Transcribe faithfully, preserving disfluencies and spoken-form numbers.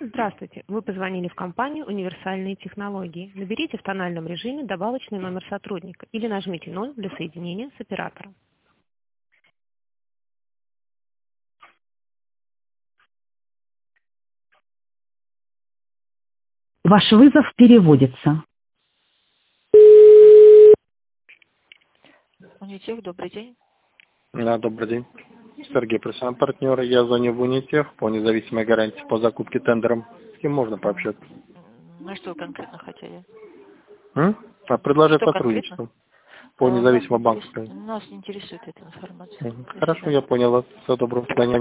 Здравствуйте. Вы позвонили в компанию «Универсальные технологии». Наберите в тональном режиме добавочный номер сотрудника или нажмите ноль для соединения с оператором. Ваш вызов переводится. Унитех, добрый день. Да, добрый день. Сергей, профессиональный партнер. Я звоню в Унитех по независимой гарантии по закупке тендером. С кем можно пообщаться? На что вы конкретно хотели? М? А предложить Что сотрудничество конкретно? по А, Нас, независимой интерес... банковской. Нас не интересует эта информация. Мгм. До Хорошо, свидания. я понял. Всего доброго. До свидания.